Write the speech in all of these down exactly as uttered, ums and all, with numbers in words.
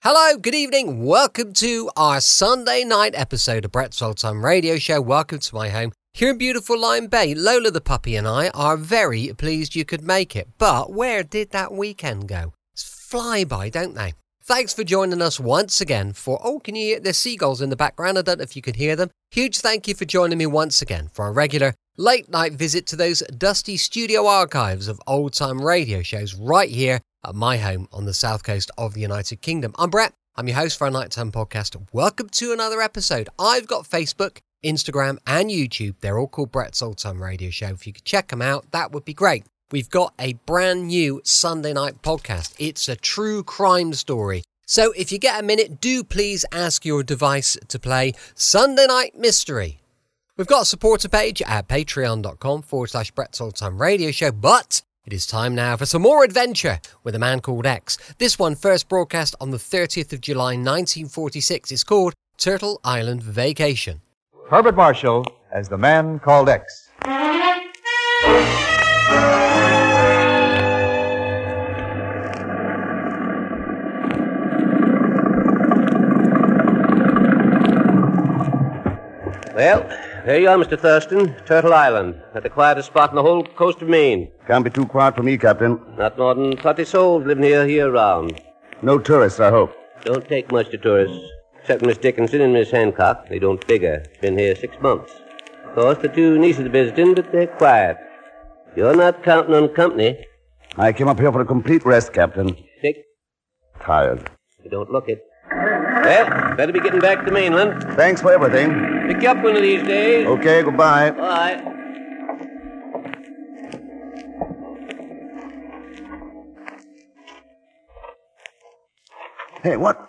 Hello, good evening. Welcome to our Sunday night episode of Brett's Old Time Radio Show. Welcome to my home here in beautiful Lyme Bay. Lola the puppy and I are very pleased you could make it. But where did that weekend go? It's fly by, don't they? Thanks for joining us once again for... Oh, can you hear? There's seagulls in the background. I don't know if you can hear them. Huge thank you for joining me once again for our regular late night visit to those dusty studio archives of old time radio shows right here at my home on the south coast of the United Kingdom. I'm Brett. I'm your host for our Nighttime Podcast. Welcome to another episode. I've got Facebook, Instagram and YouTube. They're all called Brett's Old Time Radio Show. If you could check them out, that would be great. We've got a brand new Sunday night podcast. It's a true crime story. So if you get a minute, do please ask your device to play Sunday Night Mystery. We've got a supporter page at patreon.com forward slash Brett's Old Time Radio Show, but it is time now for some more adventure with a man called X. This one first broadcast on the thirtieth of July nineteen forty-six. It's called Turtle Island Vacation. Herbert Marshall as the Man Called X. Well, there you are, Mister Thurston. Turtle Island, at the quietest spot in the whole coast of Maine. Can't be too quiet for me, Captain. Not more than thirty souls living here year-round. No tourists, I hope. Don't take much to tourists, except Miss Dickinson and Miss Hancock. They don't figure. Been here six months. Of course, the two nieces are visiting, but they're quiet. You're not counting on company. I came up here for a complete rest, Captain. Sick? Tired. You don't look it. Well, better be getting back to mainland. Thanks for everything. Pick you up one of these days. Okay, goodbye. Bye. Hey, what?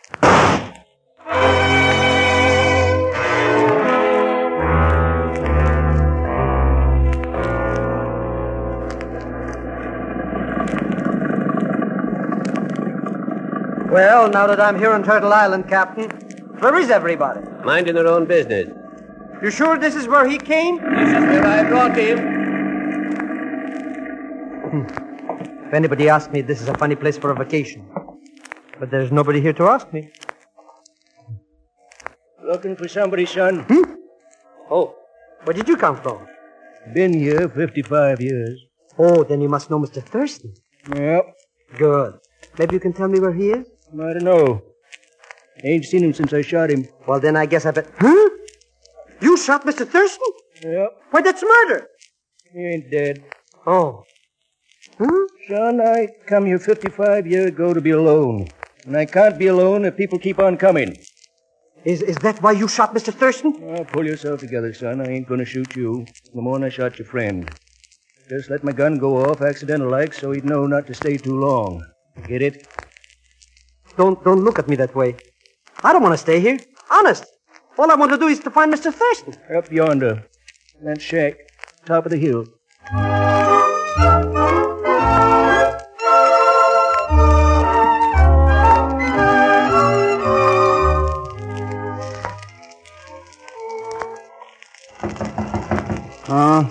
Well, now that I'm here on Turtle Island, Captain, where is everybody? Minding their own business. You sure this is where he came? This is where I brought him. If anybody asks me, this is a funny place for a vacation. But there's nobody here to ask me. Looking for somebody, son? Hmm? Oh, where did you come from? Been here fifty-five years. Oh, then you must know Mister Thurston. Yep. Good. Maybe you can tell me where he is? I don't know. Ain't seen him since I shot him. Well, then I guess I bet... Huh? You shot Mister Thurston? Yep. Why, that's murder. He ain't dead. Oh. Huh? Son, I come here fifty-five years ago to be alone. And I can't be alone if people keep on coming. Is is that why you shot Mister Thurston? Oh, pull yourself together, son. I ain't gonna shoot you. The morning I shot your friend. Just let my gun go off accidental-like so he'd know not to stay too long. Get it? Don't don't look at me that way. I don't want to stay here. Honest. All I want to do is to find Mister Thurston. Up yonder. That shack. Top of the hill. Huh?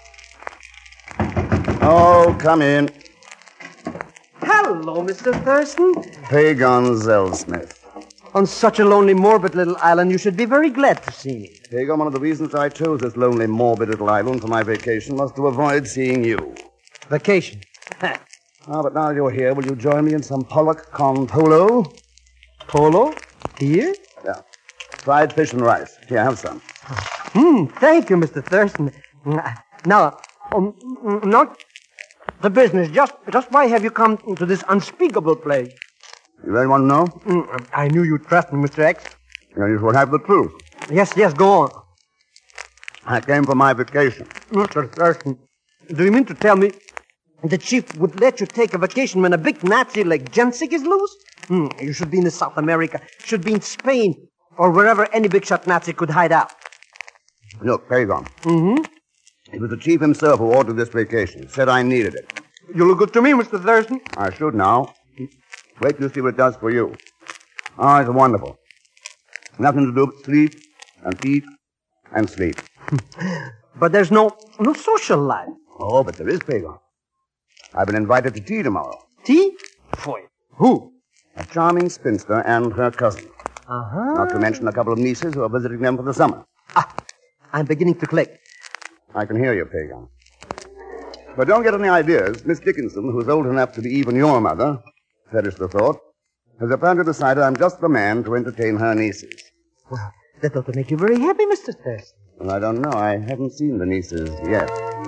Oh, come in. Hello, Mister Thurston. Pagon Zellsmith. On such a lonely, morbid little island, you should be very glad to see me. Pagon, one of the reasons I chose this lonely, morbid little island for my vacation was to avoid seeing you. Vacation? Ah, but now you're here, will you join me in some pollock con polo? Polo? Here? Yeah. Fried fish and rice. Here, have some. Hmm, thank you, Mister Thurston. Now, um, not the business. Just, just why have you come to this unspeakable place? You really want to know? Mm, I knew you'd trust me, Mister X. Yeah, you should have the truth. Yes, yes, go on. I came for my vacation. Mister Thurston, do you mean to tell me the chief would let you take a vacation when a big Nazi like Jensik is loose? Hmm, you should be in South America, should be in Spain, or wherever any big shot Nazi could hide out. Look, Pagon. Mm-hmm. It was the chief himself who ordered this vacation. Said I needed it. You look good to me, Mister Thurston. I should now. Wait till you see what it does for you. Oh, it's wonderful. Nothing to do but sleep and eat and sleep. But there's no no social life. Oh, but there is, Pagon. I've been invited to tea tomorrow. Tea? Boy, who? A charming spinster and her cousin. Uh-huh. Not to mention a couple of nieces who are visiting them for the summer. Ah, I'm beginning to click. I can hear you, Pagan. But don't get any ideas. Miss Dickinson, who's old enough to be even your mother, perish the thought, has apparently decided I'm just the man to entertain her nieces. Well, that ought to make you very happy, Mister Thurston. Well, I don't know. I haven't seen the nieces yet.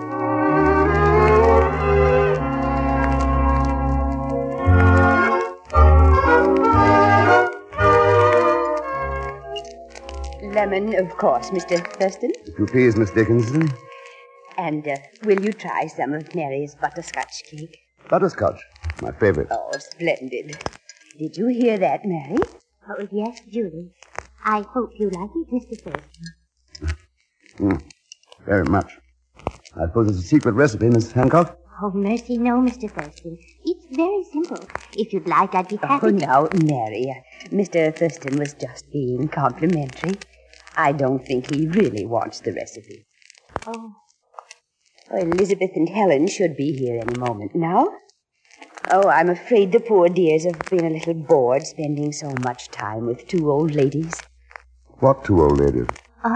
Lemon, of course, Mister Thurston. If you please, Miss Dickinson. And uh, will you try some of Mary's butterscotch cake? Butterscotch, my favorite. Oh, splendid. Did you hear that, Mary? Oh, yes, Julie. I hope you like it, Mister Thurston. Mm, very much. I suppose it's a secret recipe, Miss Hancock? Oh, mercy, no, Mister Thurston. It's very simple. If you'd like, I'd be happy Oh, to... now, Mary, uh, Mister Thurston was just being complimentary. I don't think he really wants the recipe. Oh. Oh, Elizabeth and Helen should be here any moment now. Oh, I'm afraid the poor dears have been a little bored spending so much time with two old ladies. What two old ladies?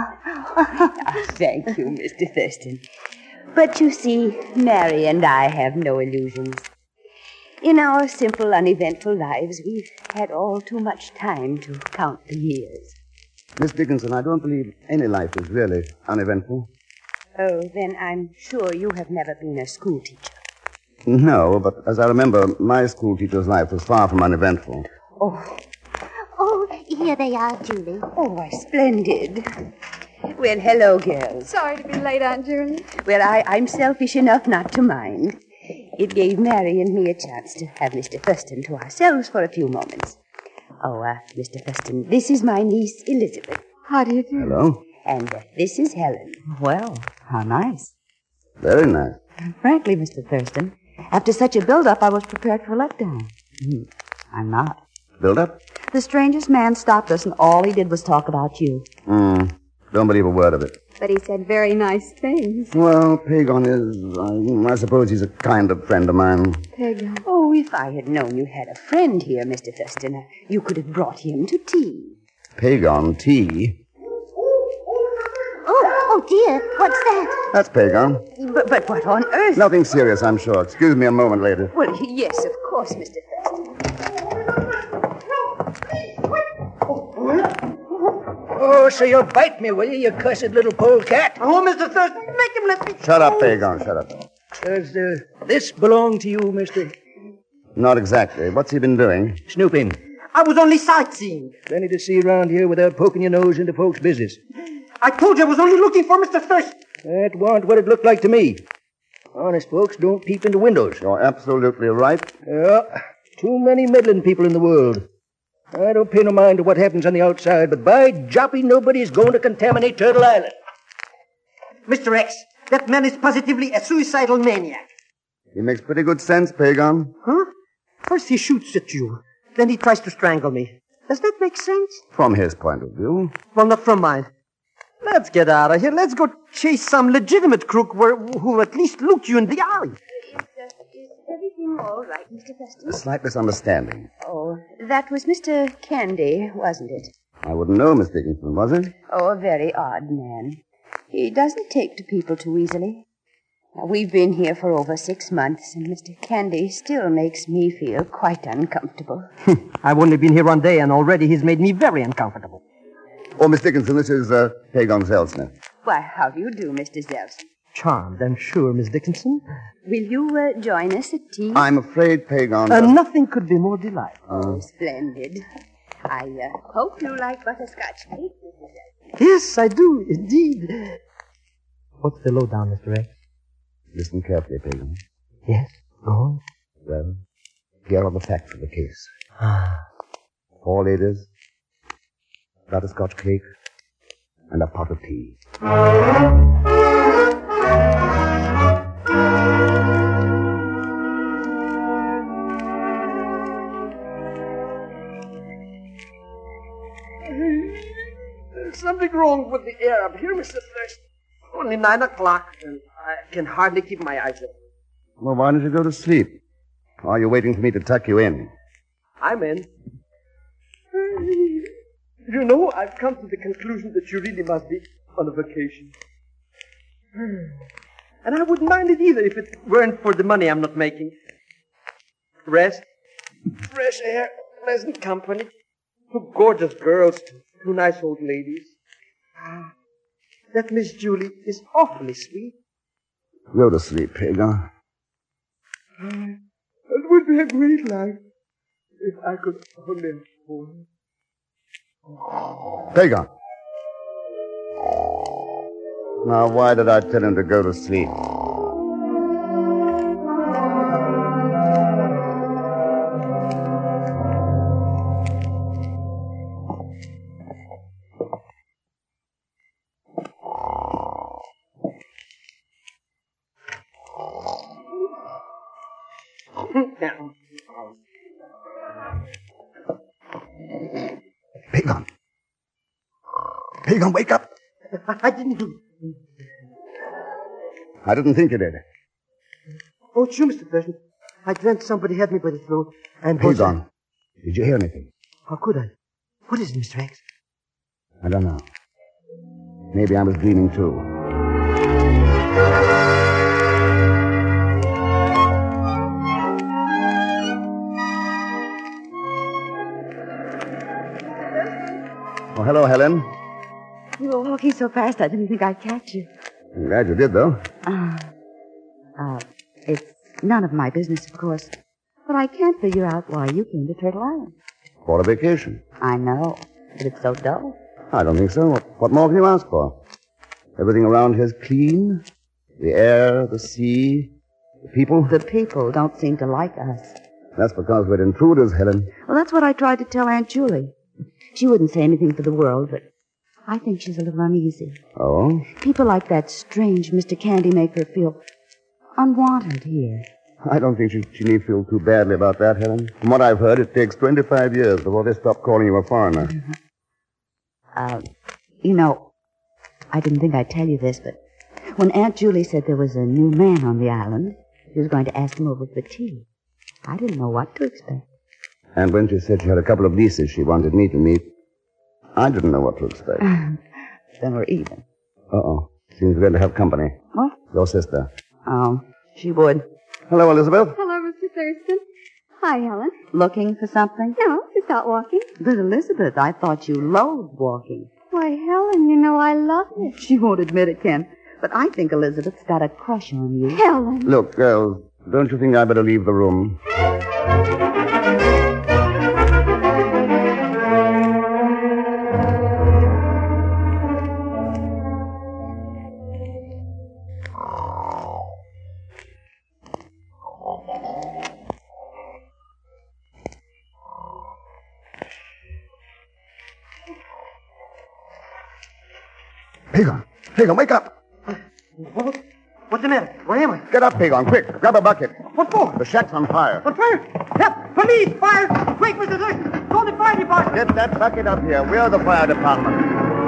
Oh, thank you, Mister Thurston. But you see, Mary and I have no illusions. In our simple, uneventful lives, we've had all too much time to count the years. Miss Dickinson, I don't believe any life is really uneventful. Oh, then I'm sure you have never been a school teacher. No, but as I remember, my school teacher's life was far from uneventful. Oh, Oh, here they are, Julie. oh, why, splendid. Well, hello, girls. Sorry to be late, Aunt Julie. Well, I, I'm selfish enough not to mind. It gave Mary and me a chance to have Mister Thurston to ourselves for a few moments. Oh, uh, Mister Thurston, this is my niece, Elizabeth. How do you do? Hello? And uh, this is Helen. Well, how nice. Very nice. Frankly, Mister Thurston, after such a build-up, I was prepared for a letdown. Hmm. I'm not. Build up? The strangest man stopped us, and all he did was talk about you. Hmm. Don't believe a word of it. But he said very nice things. Well, Pagon is, I, I suppose he's a kind of friend of mine. Pagan. Oh, if I had known you had a friend here, Mister Thurston, uh, you could have brought him to tea. Pagon tea? Oh, oh, dear. What's that? That's Pagon. But, but what on earth? Nothing serious, I'm sure. Excuse me a moment later. Well, yes, of course, Mister Thurston. Oh, so you'll bite me, will you, you cussed little polecat? Oh, Mister Thurston, make him let me... Shut up, Pagon, shut up. Does uh, this belong to you, mister? Not exactly. What's he been doing? Snooping. I was only sightseeing. Plenty to see around here without poking your nose into folks' business. I told you I was only looking for Mister Thurston. That warn't what it looked like to me. Honest folks don't peep into windows. You're absolutely right. Yeah, too many meddling people in the world. I don't pay no mind to what happens on the outside, but by Joppy, nobody's going to contaminate Turtle Island. Mister X, that man is positively a suicidal maniac. He makes pretty good sense, Pagon. Huh? First he shoots at you. Then he tries to strangle me. Does that make sense? From his point of view. Well, not from mine. Let's get out of here. Let's go chase some legitimate crook where, who at least looked you in the eye. Is, uh, is everything all right, Mister Thurston? A slight misunderstanding. Oh, that was Mister Candy, wasn't it? I wouldn't know, Miss Dickinson, was it? Oh, a very odd man. He doesn't take to people too easily. Now, we've been here for over six months, and Mister Candy still makes me feel quite uncomfortable. I've only been here one day, and already he's made me very uncomfortable. Oh, Miss Dickinson, this is uh, Pagon Zelsner. Why, how do you do, Mister Zelson? Charmed, I'm sure, Miss Dickinson. Will you uh, join us at tea? I'm afraid Pagon... Uh, nothing could be more delightful. Oh, splendid. I uh, hope you like butterscotch cake, Mister Zelson. Yes, I do, indeed. What's the lowdown, Mister X? Listen carefully, Pagan. Yes, go on. Well, here are the facts of the case. Ah. Four ladies, butterscotch cake, and a pot of tea. There's something wrong with the air up here, Mister Thurston. Only nine o'clock, and I can hardly keep my eyes open. Well, why don't you go to sleep? Or are you waiting for me to tuck you in? I'm in. You know, I've come to the conclusion that you really must be on a vacation. And I wouldn't mind it either if it weren't for the money I'm not making. Rest, fresh air, pleasant company, two gorgeous girls, two nice old ladies. Ah, that Miss Julie is awfully sweet. Go to sleep, Hagar. Ah, it would be a great life if I could only afford it. Hagar. Now, why did I tell him to go to sleep? Pagan. Pagan, wake up. I didn't. I didn't think you did. Oh, it's you, Mister Thurston. I dreamt somebody had me by the throat and... Pagan, did you hear anything? How could I? What is it, Mister X? I don't know. Maybe I was dreaming too. Oh, hello, Helen. You were walking so fast I didn't think I'd catch you. I'm glad you did, though. Uh, uh, it's none of my business, of course. But I can't figure out why you came to Turtle Island. For a vacation. I know, but it's so dull. I don't think so. What, what more can you ask for? Everything around here is clean. The air, the sea, the people. The people don't seem to like us. That's because we're intruders, Helen. Well, that's what I tried to tell Aunt Julie. She wouldn't say anything for the world, but I think she's a little uneasy. Oh? People like that strange Mister Candy make her feel unwanted here. I don't think she, she need feel too badly about that, Helen. From what I've heard, it takes twenty-five years before they stop calling you a foreigner. Mm-hmm. Uh, you know, I didn't think I'd tell you this, but when Aunt Julie said there was a new man on the island, she was going to ask him over for tea. I didn't know what to expect. And when she said she had a couple of nieces she wanted me to meet, I didn't know what to expect. Then we're even. Uh-oh. Seems we're going to have company. What? Your sister. Oh, she would. Hello, Elizabeth. Hello, Mister Thurston. Hi, Helen. Looking for something? No, just out walking. But Elizabeth, I thought you loathed walking. Why, Helen, you know I love it. She won't admit it, Ken. But I think Elizabeth's got a crush on you. Helen. Look, girls, don't you think I better leave the room? Pagan! Pagan, wake up! What? What's the matter? Where am I? Get up, Pagan, quick. Grab a bucket. What for? The shack's on fire. On fire? Help! Police! Fire! Quick, Mister Thurston! Call the fire department! Get that bucket up here. We're the fire department.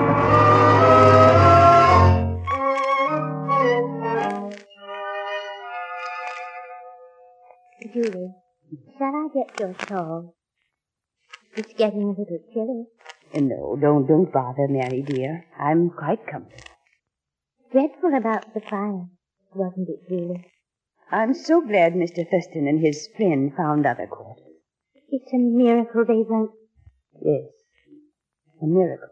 Julie, shall I get your shawl? It's getting a little chilly. No, don't, don't bother, Mary dear. I'm quite comfortable. Dreadful about the fire, wasn't it, Julie? I'm so glad Mister Thurston and his friend found other quarters. It's a miracle they won't. Yes, a miracle.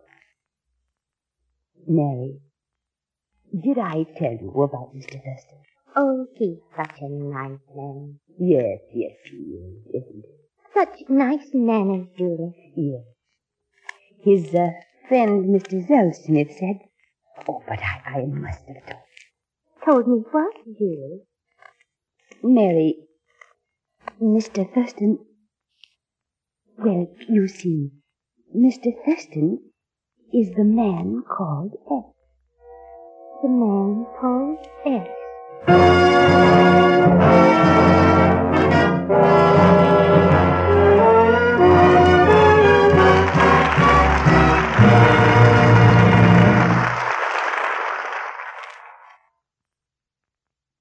Mary, did I tell you about Mister Thurston? Oh, he's such a nice man. Yes, yes, he is, isn't he? Such nice manners, Julie. Yes. His uh, friend, Mister Zellsmith, said... Oh, but I, I must have told. Told me what, Julie? Mary, Mister Thurston... Well, you see, Mister Thurston is the man called X. The man called X.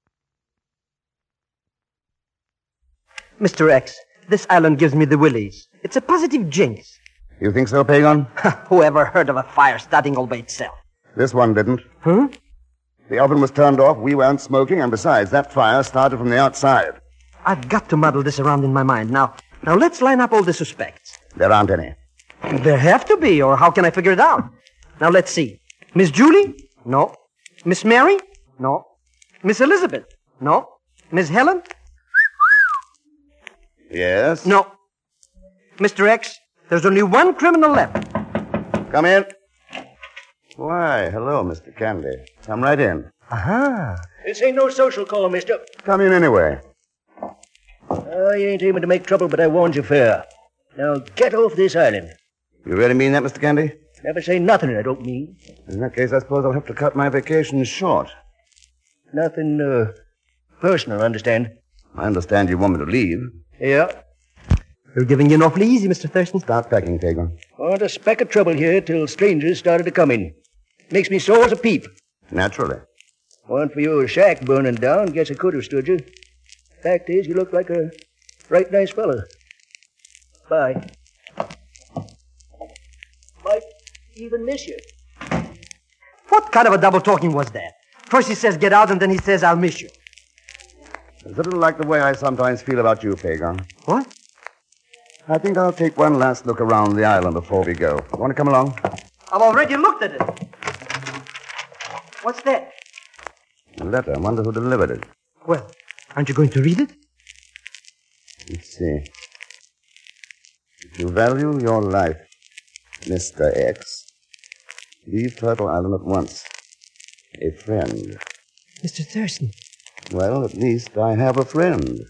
Mister X, this island gives me the willies. It's a positive jinx. You think so, Pagan? Who ever heard of a fire starting all by itself? This one didn't. Huh? The oven was turned off, we weren't smoking, and besides, that fire started from the outside. I've got to muddle this around in my mind. Now, now let's line up all the suspects. There aren't any. There have to be, or how can I figure it out? Now, let's see. Miss Julie? No. Miss Mary? No. Miss Elizabeth? No. Miss Helen? Yes? No. Mister X, there's only one criminal left. Come in. Why, hello, Mister Candy. Come right in. Aha. This ain't no social call, mister. Come in anyway. Oh, you ain't aiming to make trouble, but I warned you fair. Now, get off this island. You really mean that, Mister Candy? Never say nothing I don't mean. In that case, I suppose I'll have to cut my vacation short. Nothing, uh, personal, understand? I understand you want me to leave. Yeah. You're giving in awfully easy, Mister Thurston. Start packing, Pagan. Want a speck of trouble here till strangers started to come in. Makes me sore as a peep. Naturally. One for your shack burning down, guess I could have stood you. Fact is, you look like a right nice fellow. Bye. Might even miss you. What kind of a double talking was that? First he says get out, and then he says I'll miss you. It's a little like the way I sometimes feel about you, Pagan. What? I think I'll take one last look around the island before we go. Want to come along? I've already looked at it. What's that? A letter. I wonder who delivered it. Well, aren't you going to read it? Let's see. If you value your life, Mister X, leave Turtle Island at once. A friend. Mister Thurston. Well, at least I have a friend.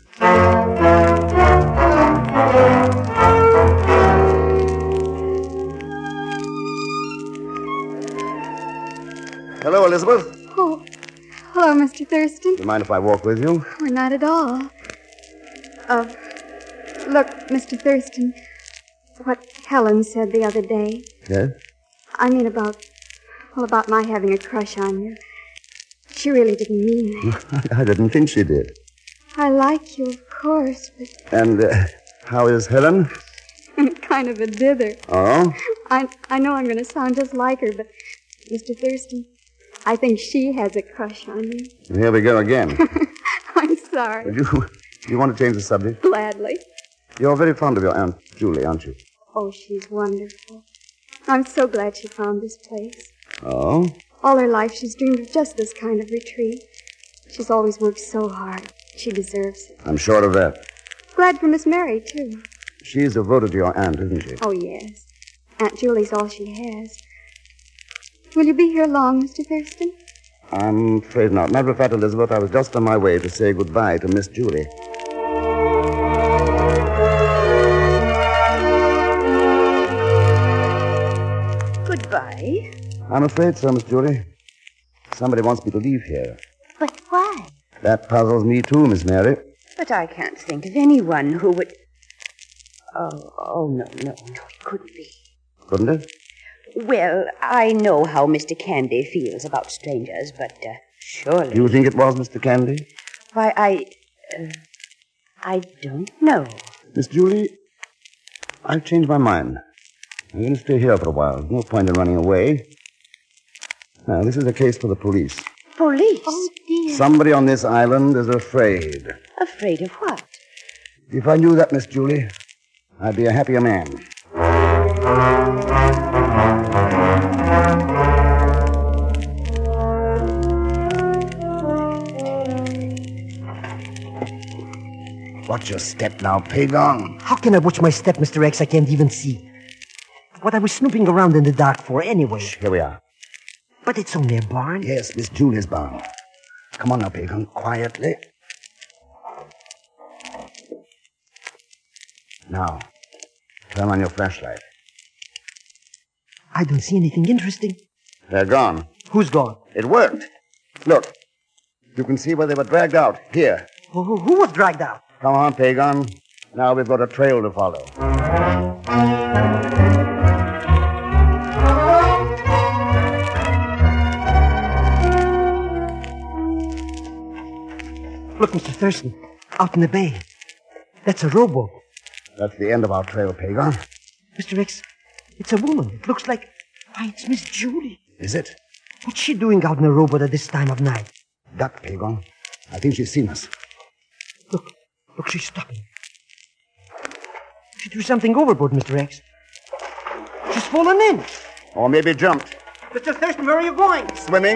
Hello, Elizabeth. Oh, hello, Mister Thurston. Do you mind if I walk with you? Oh, not at all. Uh, look, Mister Thurston, what Helen said the other day. Yes? I mean about, well, about my having a crush on you. She really didn't mean that. I didn't think she did. I like you, of course, but And uh, how is Helen? kind of a dither. Oh? I I know I'm going to sound just like her, but Mister Thurston, I think she has a crush on you. Here we go again. I'm sorry. Would you, you want to change the subject? Gladly. You're very fond of your Aunt Julie, aren't you? Oh, she's wonderful. I'm so glad she found this place. Oh? All her life she's dreamed of just this kind of retreat. She's always worked so hard. She deserves it. I'm sure of that. Glad for Miss Mary, too. She's devoted to your aunt, isn't she? Oh, yes. Aunt Julie's all she has. Will you be here long, Mister Thurston? I'm afraid not. Matter of fact, Elizabeth, I was just on my way to say goodbye to Miss Julie. Goodbye. I'm afraid so, Miss Julie. Somebody wants me to leave here. But why? That puzzles me too, Miss Mary. But I can't think of anyone who would... Oh, oh, no, no, no, it couldn't be. Couldn't it? Well, I know how Mister Candy feels about strangers, but uh, surely... You think it was Mister Candy? Why, I... Uh, I don't know. Miss Julie, I've changed my mind. I'm going to stay here for a while. There's no point in running away. Now, this is a case for the police. Police? Oh, dear. Somebody on this island is afraid. Afraid of what? If I knew that, Miss Julie, I'd be a happier man. Watch your step now, Pagan. How can I watch my step, Mister X? I can't even see. What I was snooping around in the dark for anyway. Here we are. But it's only a barn. Yes, Miss Julie's barn. Come on now, Pagan, quietly. Now, turn on your flashlight. I don't see anything interesting. They're gone. Who's gone? It worked. Look, you can see where they were dragged out. Here. Who, who, who was dragged out? Come on, Pagan. Now we've got a trail to follow. Look, Mister Thurston, out in the bay. That's a rowboat. That's the end of our trail, Pagon. Mister X, it's a woman. It looks like... Why, it's Miss Julie. Is it? What's she doing out in the rowboat at this time of night? Duck, Pagon. I think she's seen us. Look. Look, she's stopping. She threw something overboard, Mister X. She's fallen in. Or maybe jumped. Mister Thurston, where are you going? Swimming.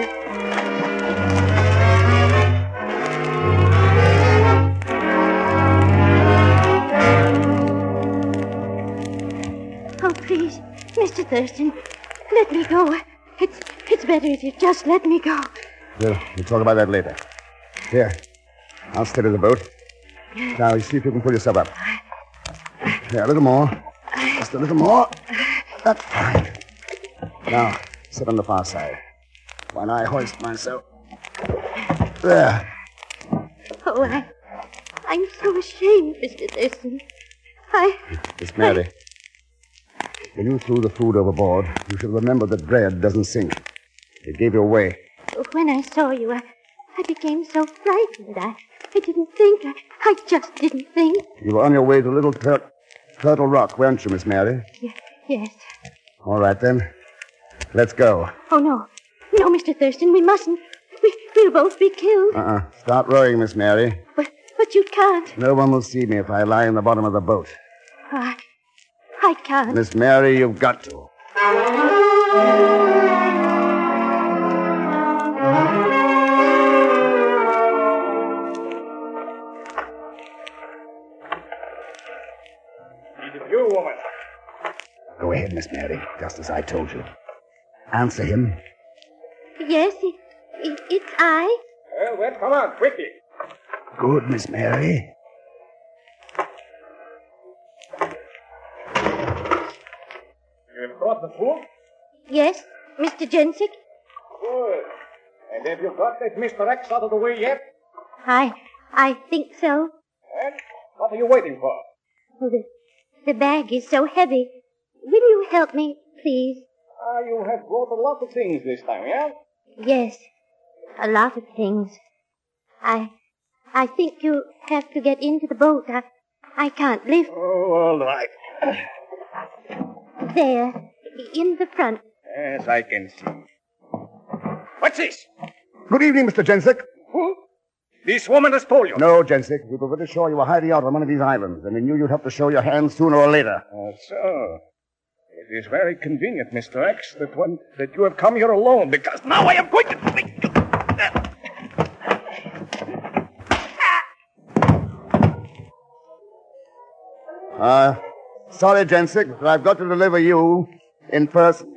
Oh, please, Mister Thurston, let me go. It's it's better if you just let me go. We'll, we'll talk about that later. Here, I'll steady the boat. Now, you see if you can pull yourself up. Here, a little more. Just a little more. That's fine. Now, sit on the far side. While I hoist myself. There. Oh, I, I'm so ashamed, Mister Thurston. I... Miss Mary, when you threw the food overboard, you should remember that bread doesn't sink. It gave you away. When I saw you, I, I became so frightened. I, I didn't think. I, I just didn't think. You were on your way to Little Tur- Turtle Rock, weren't you, Miss Mary? Y- yes. All right, then. Let's go. Oh, no. No, Mister Thurston, we mustn't. We, we'll both be killed. Uh-uh. Start rowing, Miss Mary. But, but you can't. No one will see me if I lie in the bottom of the boat. Oh, I, I can't. Miss Mary, you've got to. You, woman. Go ahead, Miss Mary, just as I told you. Answer him. Yes, it, it, it's I. Well, well, come on, quickly. Good, Miss Mary. You have caught the fool? Yes, Mister Jensick. Good. And have you got that Mister X out of the way yet? I, I think so. And what are you waiting for? Oh, the, the bag is so heavy. Will you help me, please? Ah, you have brought a lot of things this time, yeah? Yes, a lot of things. I, I think you have to get into the boat. I, I can't lift. Oh, all right. There, in the front. Yes, I can see. What's this? Good evening, Mister Jensick. Who? This woman has told you. No, Jensick. We were pretty sure you were hiding out on one of these islands, and we knew you'd have to show your hand sooner or later. Uh, so, it is very convenient, Mister X, that one that you have come here alone, because now I am going to make you. Uh, sorry, Jensick, but I've got to deliver you in person.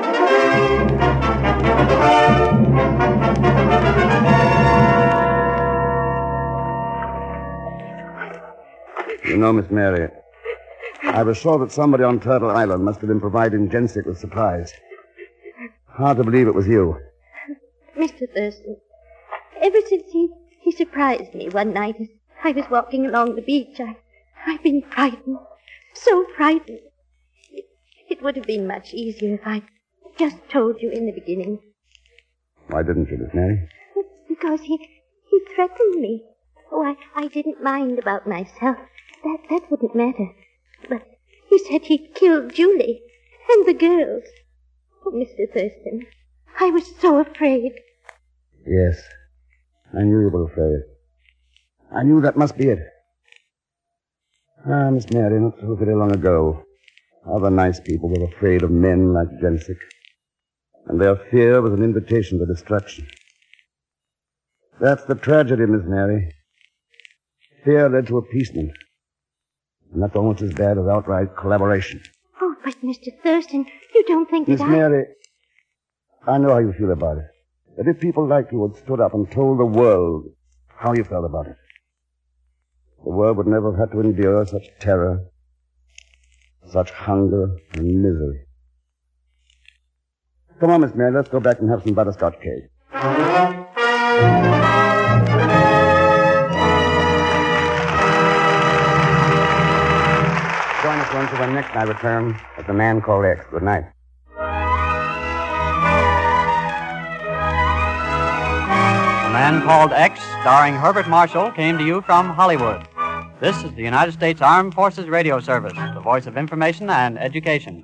You know, Miss Mary, I was sure that somebody on Turtle Island must have been providing Jensick with supplies. Hard to believe it was you. Mister Thurston, ever since he, he surprised me one night as I was walking along the beach, I, I've been frightened. So frightened. It, it would have been much easier if I'd just told you in the beginning. Why didn't you, Miss Mary? Because he, he threatened me. Oh, I, I didn't mind about myself. That, that wouldn't matter. But he said he'd killed Julie and the girls. Oh, Mister Thurston, I was so afraid. Yes, I knew you were afraid. I knew that must be it. Ah, Miss Mary, not so very long ago, other nice people were afraid of men like Jensick, and their fear was an invitation to destruction. That's the tragedy, Miss Mary. Fear led to appeasement, and that's almost as bad as outright collaboration. Oh, but Mister Thurston, you don't think Miss that I... Mary, I know how you feel about it. But if people like you had stood up and told the world how you felt about it, the world would never have had to endure such terror, such hunger and misery. Come on, Miss Mary, let's go back and have some butterscotch cake. Join us once when next night return at The Man Called X. Good night. The Man Called X, starring Herbert Marshall, came to you from Hollywood. This is the United States Armed Forces Radio Service, the voice of information and education.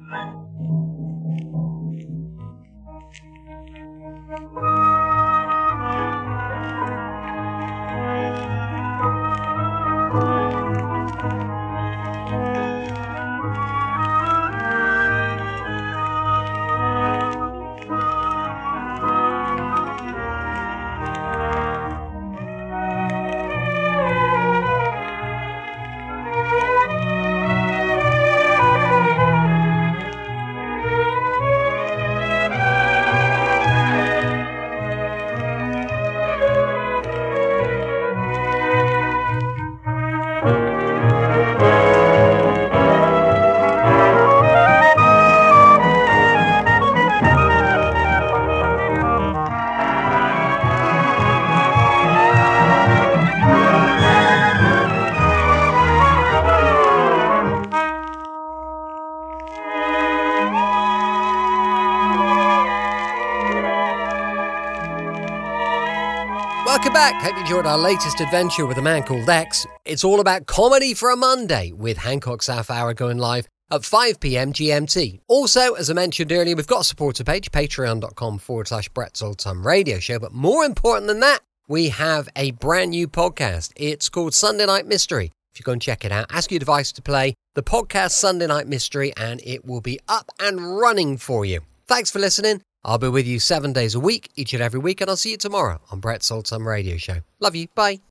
Welcome back. Hope you enjoyed our latest adventure with a man called X. It's all about comedy for a Monday with Hancock's Half Hour going live at five p.m. G M T. Also, as I mentioned earlier, we've got a supporter page, patreon.com forward slash Brett's Old Time Radio Show. But more important than that, we have a brand new podcast. It's called Sunday Night Mystery. If you go and check it out, ask your device to play the podcast Sunday Night Mystery and it will be up and running for you. Thanks for listening. I'll be with you seven days a week, each and every week, and I'll see you tomorrow on Brett's Old Time Radio Show. Love you. Bye.